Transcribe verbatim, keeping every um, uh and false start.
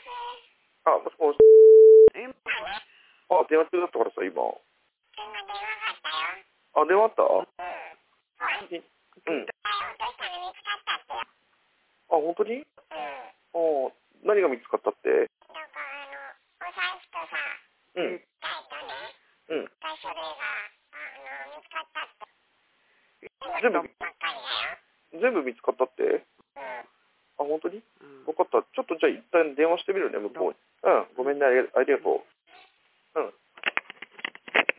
あ、もしもし。 え、 あ、電話中だったからさ、今。あ、電話あった？うん。あ、本当に？あ、何が見つかったって？うん。うん。全部、全部見つかったって？あ、本当に？分かった。ちょっとじゃあ一旦電話してみるね、向こうに。うん、ごめんね、ありがとう。うん。